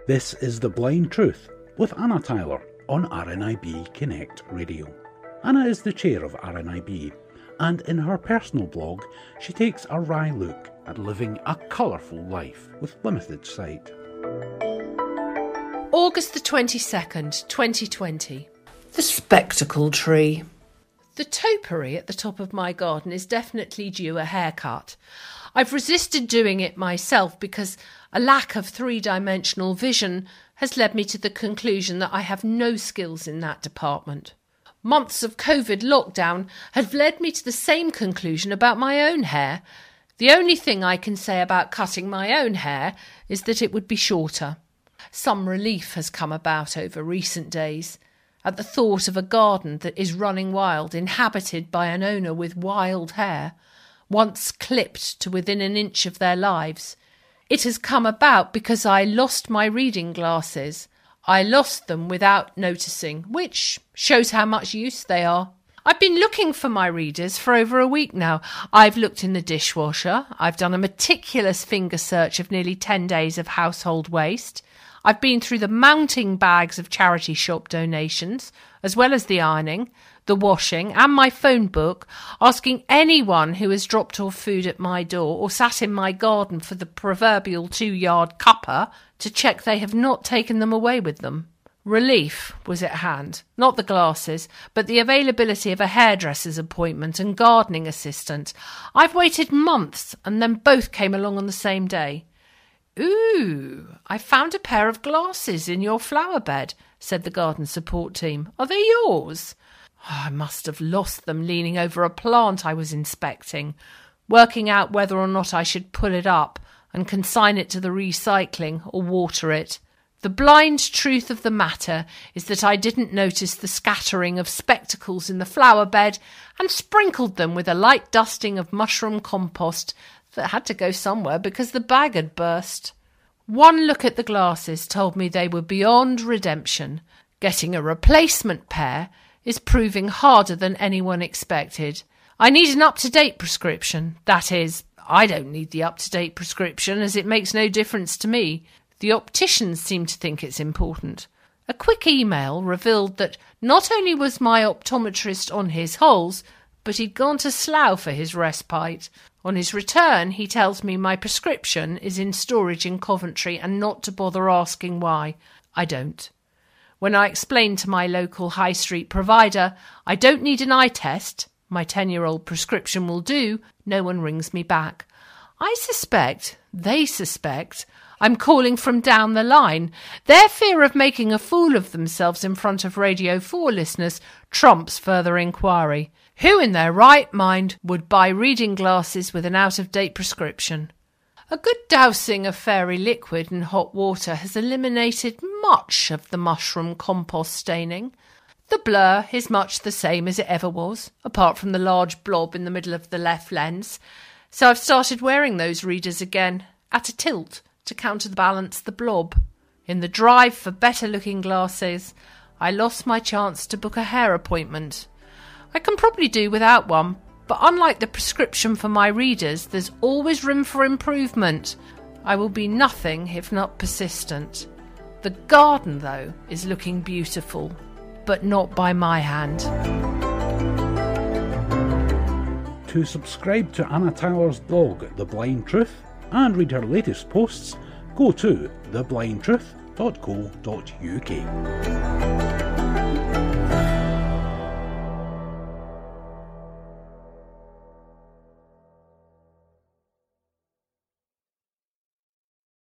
This is The Blind Truth with Anna Tyler on RNIB Connect Radio. Anna is the chair of RNIB, and in her personal blog she takes a wry look at living a colourful life with limited sight. August the 22nd, 2020. The spectacle tree. The topiary at the top of my garden is definitely due a haircut. I've resisted doing it myself because a lack of three-dimensional vision has led me to the conclusion that I have no skills in that department. Months of COVID lockdown have led me to the same conclusion about my own hair. The only thing I can say about cutting my own hair is that it would be shorter. Some relief has come about over recent days at the thought of a garden that is running wild, inhabited by an owner with wild hair, once clipped to within an inch of their lives. It has come about because I lost my reading glasses. I lost them without noticing, which shows how much use they are. I've been looking for my readers for over a week now. I've looked in the dishwasher. I've done a meticulous finger search of nearly 10 days of household waste. I've been through the mounting bags of charity shop donations, as well as the ironing, the washing and my phone book, asking anyone who has dropped off food at my door or sat in my garden for the proverbial 2-yard cuppa to check they have not taken them away with them. Relief was at hand, not the glasses, but the availability of a hairdresser's appointment and gardening assistant. I've waited months and then both came along on the same day. "Ooh, I found a pair of glasses in your flower bed," said the garden support team. "Are they yours?" I must have lost them leaning over a plant I was inspecting, working out whether or not I should pull it up and consign it to the recycling or water it. The blind truth of the matter is that I didn't notice the scattering of spectacles in the flower bed and sprinkled them with a light dusting of mushroom compost that had to go somewhere because the bag had burst. One look at the glasses told me they were beyond redemption. Getting a replacement pair is proving harder than anyone expected. I need an up-to-date prescription. That is, I don't need the up-to-date prescription as it makes no difference to me. The opticians seem to think it's important. A quick email revealed that not only was my optometrist on his holes, but he'd gone to Slough for his respite. On his return, he tells me my prescription is in storage in Coventry and not to bother asking why. I don't. When I explain to my local high street provider I don't need an eye test, my 10-year-old prescription will do, no one rings me back. I suspect, they suspect, I'm calling from down the line. Their fear of making a fool of themselves in front of Radio 4 listeners trumps further inquiry. Who in their right mind would buy reading glasses with an out-of-date prescription? A good dousing of fairy liquid in hot water has eliminated much of the mushroom compost staining. The blur is much the same as it ever was, apart from the large blob in the middle of the left lens. So I've started wearing those readers again, at a tilt, to counterbalance the blob. In the drive for better-looking glasses, I lost my chance to book a hair appointment. I can probably do without one, but unlike the prescription for my readers, there's always room for improvement. I will be nothing if not persistent. The garden, though, is looking beautiful, but not by my hand. To subscribe to Anna Tyler's blog, The Blind Truth, and read her latest posts, go to theblindtruth.co.uk.